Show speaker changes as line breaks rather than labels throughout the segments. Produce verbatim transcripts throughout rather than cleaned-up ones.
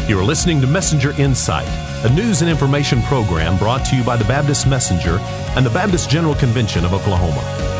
You are listening to Messenger Insight, a news and information program brought to you by the Baptist Messenger and the Baptist General Convention of Oklahoma.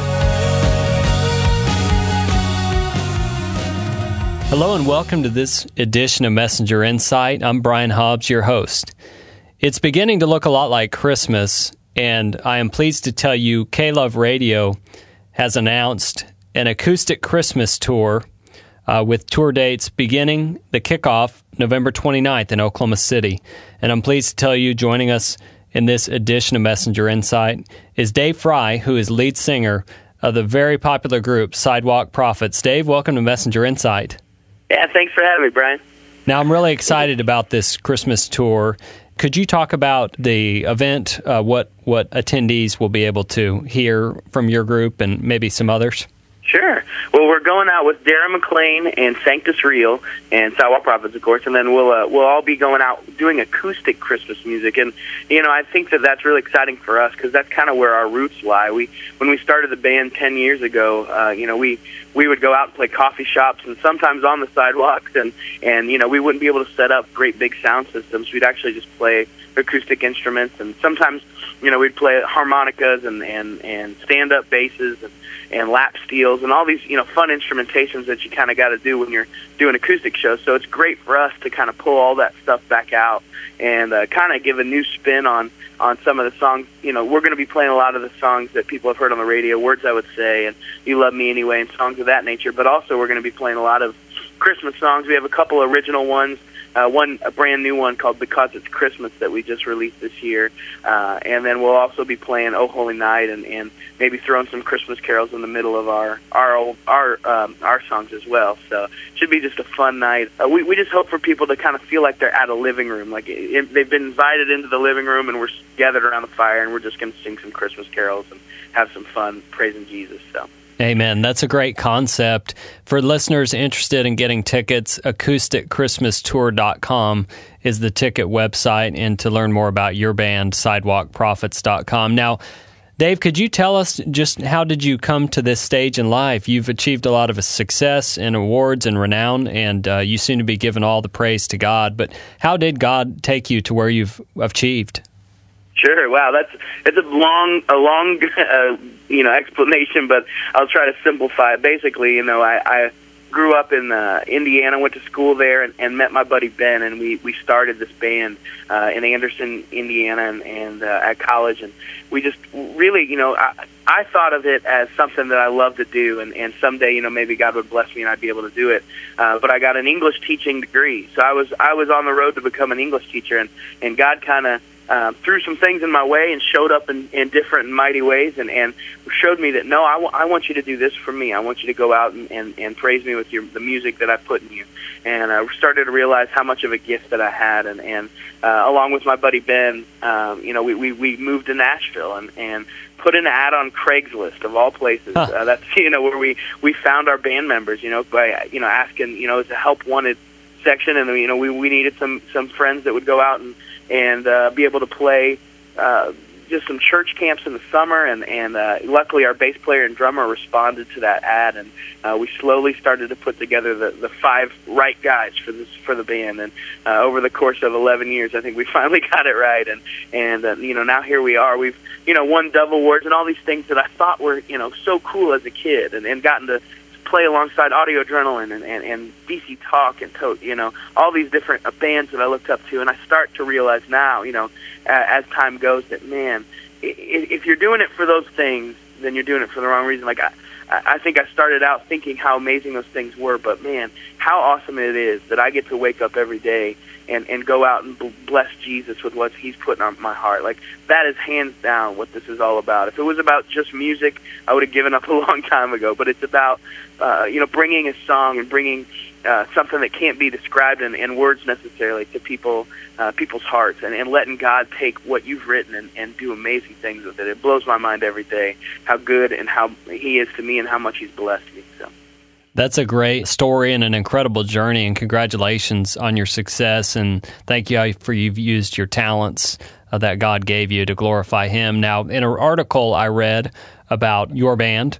Hello and welcome to this edition of Messenger Insight. I'm Brian Hobbs, your host. It's beginning to look a lot like Christmas, and I am pleased to tell you K-Love Radio has announced an acoustic Christmas tour Uh, with tour dates beginning the kickoff November twenty-ninth in Oklahoma City. And I'm pleased to tell you, joining us in this edition of Messenger Insight is Dave Fry, who is lead singer of the very popular group Sidewalk Prophets. Dave, welcome to Messenger Insight.
Yeah, thanks for having me, Brian.
Now, I'm really excited about this Christmas tour. Could you talk about the event, uh, what, what attendees will be able to hear from your group and maybe some others?
Sure. Well, we're going out with Darren McLean and Sanctus Real and Sidewalk Prophets, of course, and then we'll uh, we'll all be going out doing acoustic Christmas music. And you know, I think that that's really exciting for us because that's kind of where our roots lie. We when we started the band ten years ago, uh, you know, we we would go out and play coffee shops and sometimes on the sidewalks, and and you know, we wouldn't be able to set up great big sound systems. We'd actually just play acoustic instruments, and sometimes, you know, we'd play harmonicas and and and stand up basses and and lap steels and all these, you know, fun instrumentations that you kind of got to do when you're doing acoustic shows. So it's great for us to kind of pull all that stuff back out and uh, kind of give a new spin on, on some of the songs. You know, we're going to be playing a lot of the songs that people have heard on the radio, Words I Would Say, and You Love Me Anyway, and songs of that nature. But also we're going to be playing a lot of Christmas songs. We have a couple original ones. Uh, one, a brand new one called Because It's Christmas that we just released this year. Uh, and then we'll also be playing Oh Holy Night and, and maybe throwing some Christmas carols in the middle of our our old, our um, our songs as well. So it should be just a fun night. Uh, we, we just hope for people to kind of feel like they're at a living room. Like it, it, they've been invited into the living room and we're gathered around the fire and we're just going to sing some Christmas carols and have some fun praising Jesus. So.
Amen. That's a great concept. For listeners interested in getting tickets, acoustic christmas tour dot com is the ticket website, and to learn more about your band, sidewalk prophets dot com. Now, Dave, could you tell us just how did you come to this stage in life? You've achieved a lot of success and awards and renown, and uh, you seem to be giving all the praise to God. But how did God take you to where you've achieved?
Sure. Wow, that's it's a long, a long, uh, you know, explanation, but I'll try to simplify it. Basically, you know, I, I grew up in uh, Indiana, went to school there, and, and met my buddy Ben, and we, we started this band uh, in Anderson, Indiana, and, and uh, at college, and we just really, you know, I, I thought of it as something that I love to do, and, and someday, you know, maybe God would bless me and I'd be able to do it. Uh, but I got an English teaching degree, so I was I was on the road to become an English teacher, and, and God kind of Um, threw some things in my way and showed up in, in different and mighty ways and, and showed me that, no, I, w- I want you to do this for me. I want you to go out and, and, and praise me with your, the music that I put in you. And I started to realize how much of a gift that I had. And, and uh, along with my buddy Ben, um, you know, we, we, we moved to Nashville and, and put an ad on Craigslist, of all places. Huh. Uh, that's, you know, where we, we found our band members, you know, by, you know, asking, you know, it's a help wanted section. And, you know, we, we needed some, some friends that would go out and, and uh, be able to play uh, just some church camps in the summer, and, and uh, luckily our bass player and drummer responded to that ad, and uh, we slowly started to put together the, the five right guys for this for the band, and uh, over the course of eleven years, I think we finally got it right, and, and uh, you know, now here we are. We've, you know, won Dove Awards and all these things that I thought were, you know, so cool as a kid, and, and gotten to play alongside Audio Adrenaline and, and, and D C Talk and, to, you know, all these different uh, bands that I looked up to. And I start to realize now, you know, uh, as time goes that, man, if, if you're doing it for those things, then you're doing it for the wrong reason. Like, I, I think I started out thinking how amazing those things were, but, man, how awesome it is that I get to wake up every day and, and go out and bless Jesus with what he's putting on my heart. Like, that is hands down what this is all about. If it was about just music, I would have given up a long time ago, but it's about, uh, you know, bringing a song and bringing uh, something that can't be described in, in words necessarily to people, uh, people's hearts, and, and letting God take what you've written and, and do amazing things with it. It blows my mind every day how good and how he is to me and how much he's blessed me. So.
That's a great story and an incredible journey, and congratulations on your success, and thank you for you've used your talents uh, that God gave you to glorify Him. Now, in an article I read about your band,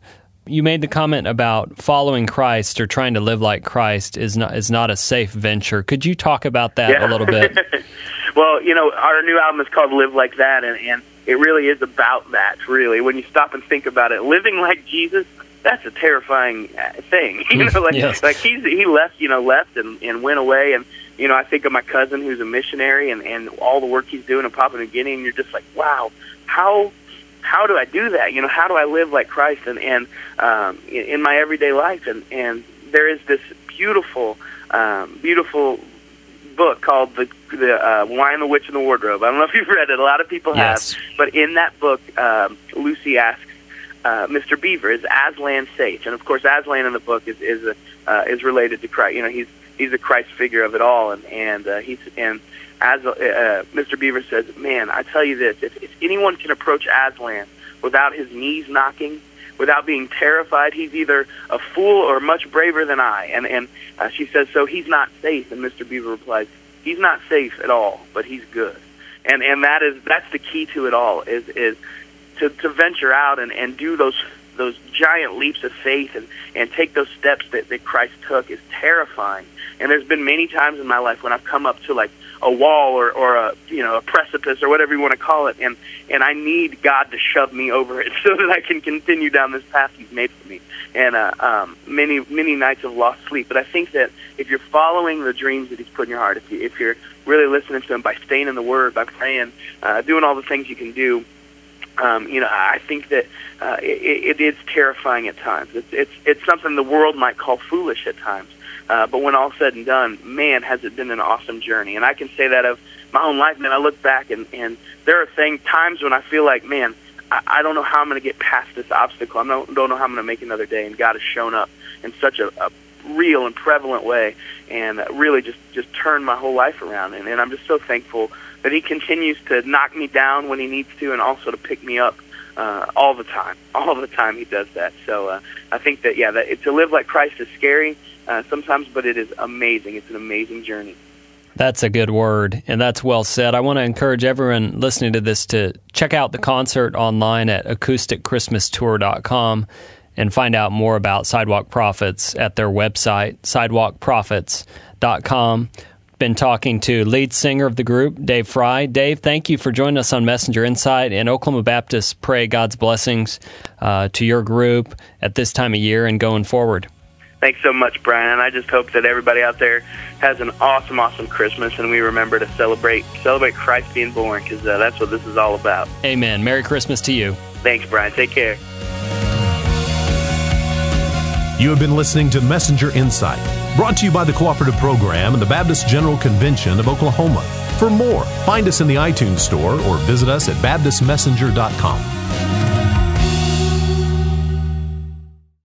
You made the comment about following Christ or trying to live like Christ is not is not a safe venture. Could you talk about that
yeah.
a little bit?
Well, you know, our new album is called Live Like That, and, and it really is about that, really. When you stop and think about it, living like Jesus, that's a terrifying thing. You know, like,
yes.
like he's, he left, you know, left and, and went away, and, you know, I think of my cousin who's a missionary and, and all the work he's doing in Papua New Guinea, and you're just like, wow, how... how do I do that? You know, how do I live like Christ and, and um, in, in my everyday life? And, and there is this beautiful, um, beautiful book called The, the uh, Lion, the Witch, and the Wardrobe. I don't know if you've read it. A lot of people
yes.
have. But in that book, um, Lucy asks uh, Mister Beaver, is Aslan safe? And, of course, Aslan in the book is is, a, uh, is related to Christ. You know, he's he's a Christ figure of it all. And, and uh, he's... and As uh, Mister Beaver says, man, I tell you this, if, if anyone can approach Aslan without his knees knocking, without being terrified, he's either a fool or much braver than I. And, and uh, she says, so he's not safe. And Mister Beaver replies, he's not safe at all, but he's good. And and that is that's the key to it all, is is to, to venture out and, and do those those giant leaps of faith and, and take those steps that, that Christ took is terrifying. And there's been many times in my life when I've come up to like a wall or, or a you know a precipice or whatever you want to call it, and, and I need God to shove me over it so that I can continue down this path He's made for me. And uh, um, many many nights of lost sleep. But I think that if you're following the dreams that He's put in your heart, if, you, if you're really listening to Him by staying in the Word, by praying, uh, doing all the things you can do, um, you know, I think that uh, it, it is terrifying at times. It's it's it's something the world might call foolish at times. Uh, but when all's said and done, man, has it been an awesome journey. And I can say that of my own life, man. I look back, and, and there are things, times when I feel like, man, I, I don't know how I'm going to get past this obstacle. I don't, don't know how I'm going to make another day. And God has shown up in such a, a real and prevalent way and really just, just turned my whole life around. And, and I'm just so thankful that He continues to knock me down when He needs to and also to pick me up uh, all the time. All the time He does that. So uh, I think that, yeah, that to live like Christ is scary Uh, sometimes, but it is amazing. It's an amazing journey.
That's a good word, and that's well said. I want to encourage everyone listening to this to check out the concert online at acoustic christmas tour dot com and find out more about Sidewalk Prophets at their website, sidewalk prophets dot com. Been talking to lead singer of the group, Dave Fry. Dave, thank you for joining us on Messenger Insight, and Oklahoma Baptists pray God's blessings uh, to your group at this time of year and going forward.
Thanks so much, Brian, and I just hope that everybody out there has an awesome, awesome Christmas, and we remember to celebrate celebrate Christ being born, because uh, that's what this is all about.
Amen. Merry Christmas to you.
Thanks, Brian. Take care.
You have been listening to Messenger Insight, brought to you by the Cooperative Program and the Baptist General Convention of Oklahoma. For more, find us in the iTunes Store or visit us at baptist messenger dot com.